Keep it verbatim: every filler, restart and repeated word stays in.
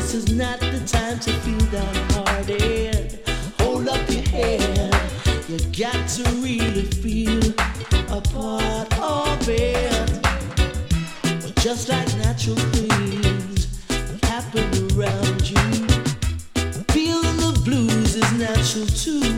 This is not the time to feel downhearted. Hold up your head. You got to really feel a part of it. But just like natural things happen around you, feeling the blues is natural too.